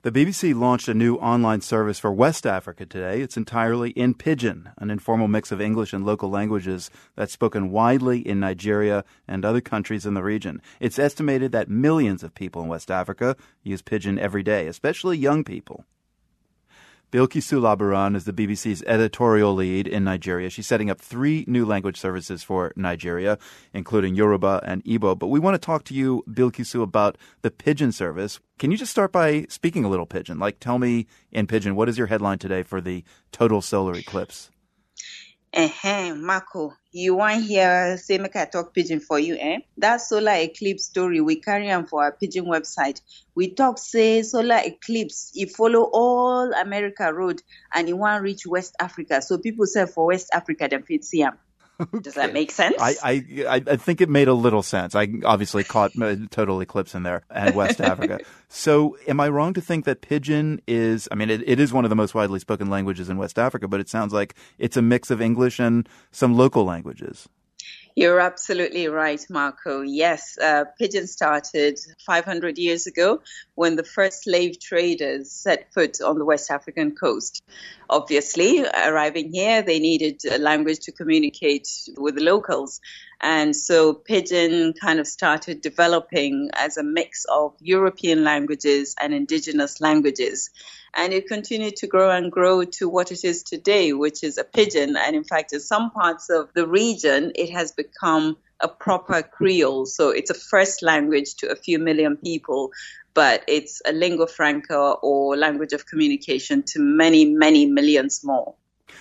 The BBC launched a new online service for West Africa today. It's entirely in Pidgin, an informal mix of English and local languages that's spoken widely in Nigeria and other countries in the region. It's estimated that millions of people in West Africa use Pidgin every day, especially young people. Bilkisu Labaran is the BBC's editorial lead in Nigeria. She's setting up 3 new language services for Nigeria, including Yoruba and Igbo. But we want to talk to you, Bilkisu, about the Pidgin service. Can you just start by speaking a little Pidgin? Like, tell me in Pidgin, what is your headline today for the total solar eclipse? Marco, you want hear say make I talk Pidgin for you, eh? That solar eclipse story we carry on for our Pidgin website. We talk say solar eclipse, it follow all America road and it want reach West Africa. So people say for West Africa them fit see am. Okay. Does that make sense? I think it made a little sense. I obviously caught total eclipse in there and West Africa. So am I wrong to think that Pidgin is, it is one of the most widely spoken languages in West Africa, but it sounds like it's a mix of English and some local languages. You're absolutely right, Marco. Yes, Pidgin started 500 years ago when the first slave traders set foot on the West African coast. Obviously, arriving here, they needed a language to communicate with the locals. And so Pidgin kind of started developing as a mix of European languages and indigenous languages. And it continued to grow and grow to what it is today, which is a Pidgin. And in fact, in some parts of the region, it has become a proper Creole. So it's a first language to a few million people, but it's a lingua franca or language of communication to many, many millions more.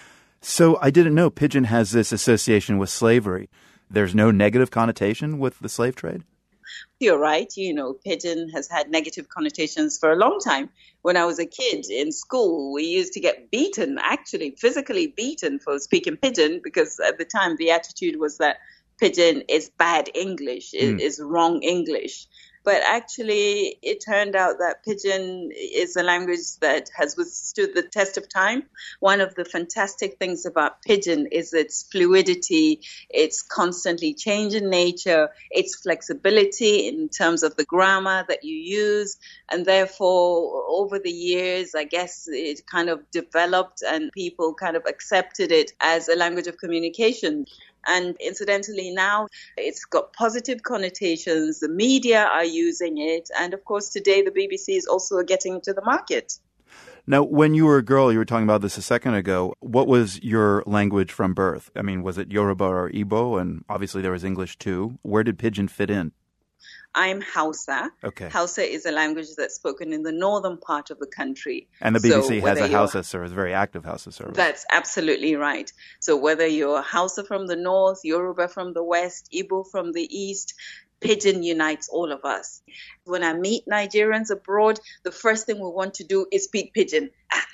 So I didn't know Pidgin has this association with slavery. There's no negative connotation with the slave trade? You're right. Pidgin has had negative connotations for a long time. When I was a kid in school, we used to get beaten, actually physically beaten for speaking Pidgin, because at the time the attitude was that Pidgin is bad English, is wrong English. But actually, it turned out that Pidgin is a language that has withstood the test of time. One of the fantastic things about Pidgin is its fluidity, its constantly changing nature, its flexibility in terms of the grammar that you use. And therefore, over the years, I guess it kind of developed and people kind of accepted it as a language of communication. And incidentally, now it's got positive connotations. The media are using it. And of course, today the BBC is also getting into the market. Now, when you were a girl, you were talking about this a second ago. What was your language from birth? Was it Yoruba or Igbo? And obviously there was English too. Where did Pidgin fit in? I'm Hausa. Okay. Hausa is a language that's spoken in the northern part of the country. And the BBC has a Hausa service, very active Hausa service. That's absolutely right. So whether you're Hausa from the north, Yoruba from the west, Igbo from the east, Pidgin unites all of us. When I meet Nigerians abroad, the first thing we want to do is speak Pidgin.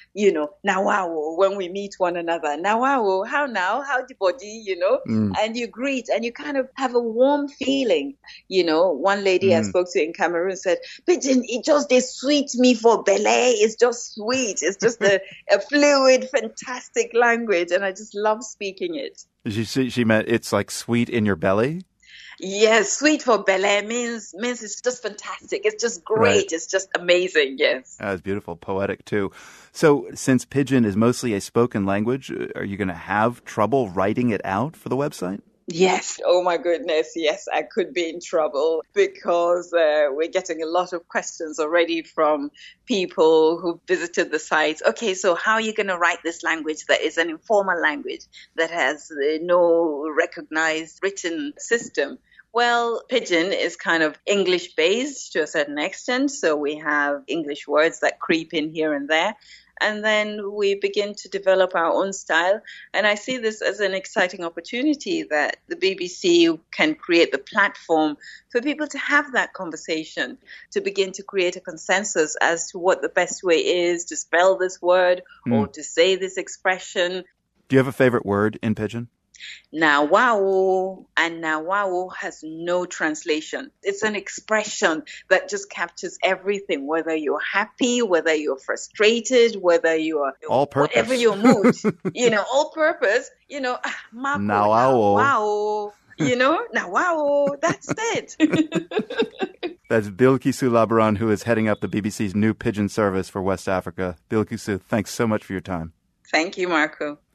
Nawawo, when we meet one another. Nawawo, how now? How the body, And you greet and you kind of have a warm feeling. One lady I spoke to in Cameroon said, Pidgin, it just they sweet me for belly. It's just sweet. It's just a fluid, fantastic language. And I just love speaking it. She meant it's like sweet in your belly? Yes, sweet for belly means it's just fantastic. It's just great. Right. It's just amazing. Yes. That's beautiful. Poetic too. So since Pidgin is mostly a spoken language, are you going to have trouble writing it out for the website? Yes. Oh, my goodness. Yes, I could be in trouble because we're getting a lot of questions already from people who visited the site. Okay, so how are you going to write this language that is an informal language that has no recognized written system? Well, Pidgin is kind of English-based to a certain extent. So we have English words that creep in here and there. And then we begin to develop our own style. And I see this as an exciting opportunity that the BBC can create the platform for people to have that conversation, to begin to create a consensus as to what the best way is to spell this word or to say this expression. Do you have a favorite word in Pidgin? Nawawo, and Nawawo has no translation. It's an expression that just captures everything, whether you're happy, whether you're frustrated, whether you're all purpose, whatever your mood, all purpose, Nawawo. Nawawo, Nawawo, that's it. That's Bilkisu Labaran, who is heading up the BBC's new Pidgin service for West Africa. Bilkisu, thanks so much for your time. Thank you, Marco.